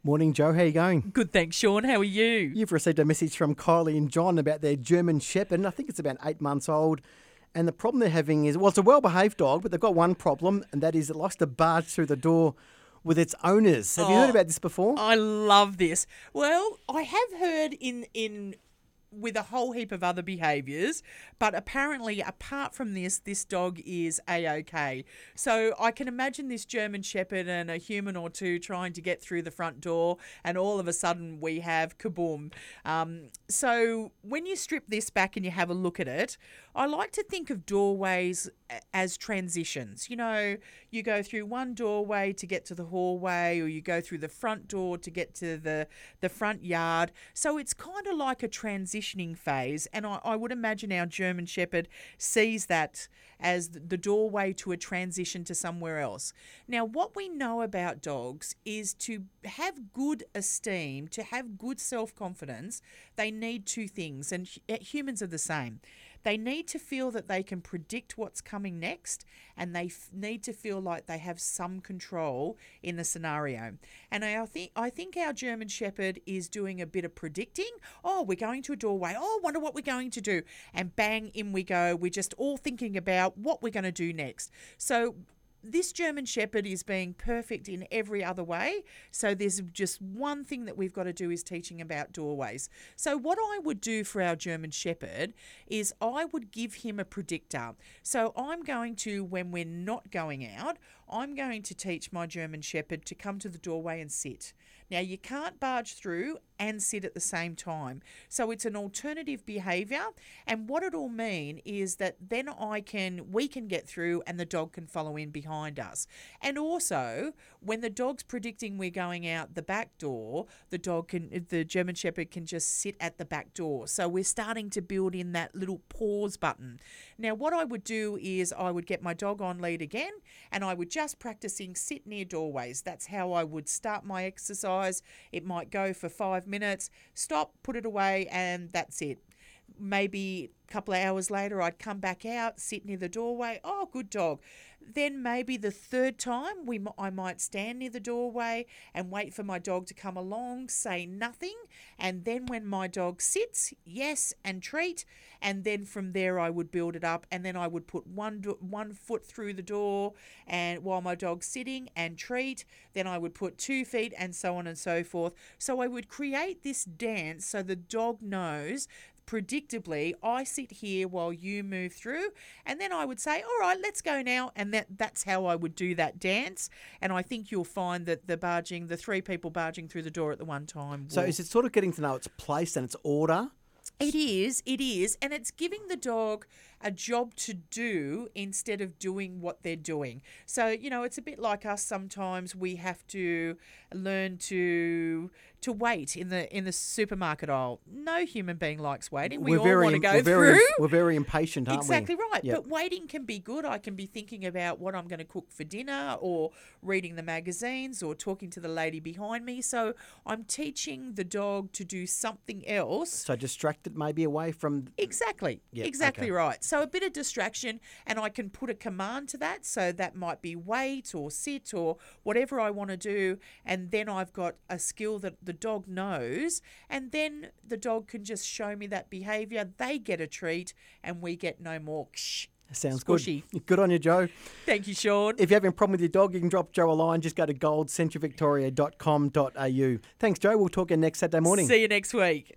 Morning, Joe. How are you going? Good, thanks, Sean. How are you? You've received a message from Kylie and John about their German Shepherd, and I think it's about 8 months old. And the problem they're having is, well, it's a well-behaved dog, but they've got one problem, and that is it likes to barge through the door with its owners. Have you heard about this before? I love this. Well, I have heard in with a whole heap of other behaviours, but apparently apart from this dog is A-OK. So I can imagine this German Shepherd and a human or two trying to get through the front door, and all of a sudden we have kaboom. So when you strip this back and you have a look at it, I like to think of doorways as transitions. You know, you go through one doorway to get to the hallway, or you go through the front door to get to the front yard. So it's kind of like a transitioning phase, and I would imagine our German Shepherd sees that as the doorway to a transition to somewhere else. Now, what we know about dogs is to have good esteem, to have good self-confidence, they need two things, and humans are the same. They need to feel that they can predict what's coming next, and they need to feel like they have some control in the scenario. And I think our German Shepherd is doing a bit of predicting. Oh, we're going to a doorway. Oh, I wonder what we're going to do. And bang, in we go. We're just all thinking about what we're going to do next. So this German Shepherd is being perfect in every other way. So there's just one thing that we've got to do is teaching about doorways. So what I would do for our German Shepherd is I would give him a predictor. So I'm going to, when we're not going out, I'm going to teach my German Shepherd to come to the doorway and sit. Now, you can't barge through and sit at the same time. So it's an alternative behaviour. And what it'll mean is that then we can get through and the dog can follow in behind us. And also, when the dog's predicting we're going out the back door, the German Shepherd can just sit at the back door. So we're starting to build in that little pause button. Now, what I would do is I would get my dog on lead again, and I would just practicing sit near doorways. That's how I would start my exercise. It might go for 5 minutes, stop, put it away, and that's it. Maybe a couple of hours later, I'd come back out, sit near the doorway. Oh, good dog. Then maybe the third time, I might stand near the doorway and wait for my dog to come along, say nothing. And then when my dog sits, yes, and treat. And then from there, I would build it up. And then I would put one foot through the door and while my dog's sitting and treat. Then I would put 2 feet and so on and so forth. So I would create this dance so the dog knows predictably, I sit here while you move through, and then I would say, all right, let's go now, and that's how I would do that dance. And I think you'll find that the 3 people barging through the door at the one time. So is it sort of getting to know its place and its order? It is, and it's giving the dog a job to do instead of doing what they're doing. So, you know, it's a bit like us sometimes. We have to learn to wait in the supermarket aisle. No human being likes waiting. We all want to go through. We're very impatient, aren't we? Exactly right. Yep. But waiting can be good. I can be thinking about what I'm going to cook for dinner, or reading the magazines, or talking to the lady behind me. So I'm teaching the dog to do something else. So distracted maybe away from... Exactly. Yep, exactly okay. right. So a bit of distraction, and I can put a command to that. So that might be wait or sit or whatever I want to do. And then I've got a skill that the dog knows. And then the dog can just show me that behaviour. They get a treat and we get no more. Sounds squishy. Good. Good on you, Joe. Thank you, Sean. If you're having a problem with your dog, you can drop Joe a line. Just go to goldcentralvictoria.com.au. Thanks, Joe. We'll talk again next Saturday morning. See you next week.